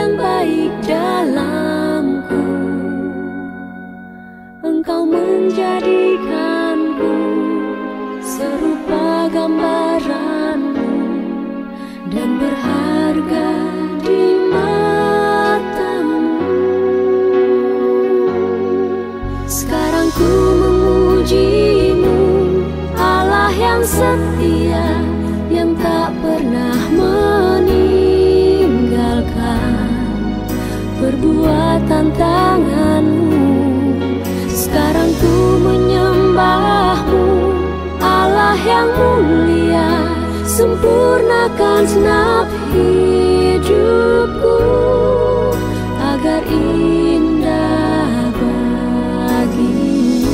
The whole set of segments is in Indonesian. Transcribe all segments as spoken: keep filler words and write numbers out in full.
yang baik dalamku. Engkau menjadikanku serupa gambaranmu dan berharga di matamu. Sekarang ku memujimu, Allah yang setia, yang tak pernah meninggalkan perbuatan tanganmu. Sekarang ku menyembahmu, Allah yang mulia, sempurnakan segenap hidupku agar indah bagimu.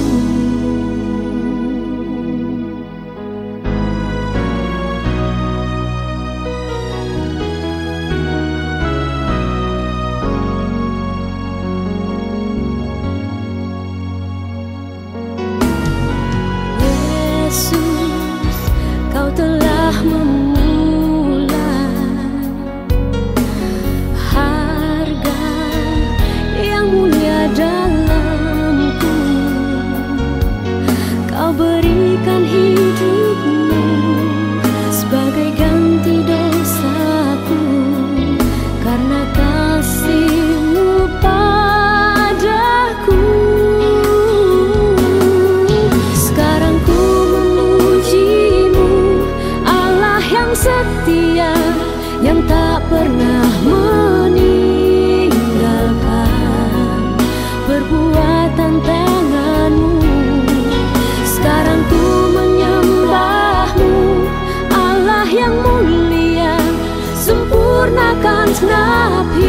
Yesus, Kau telah memulai harga yang mulia dalamku. Kau berikan hidupmu sebagai ganti dosaku karena kasih-Mu padaku. Sekarang ku memuji-Mu, Allah yang setia, yang tak pernah meninggalkan perbuatan tangan-Mu. Sekarang ku menyembah-Mu, Allah yang mulia, sempurnakan segenap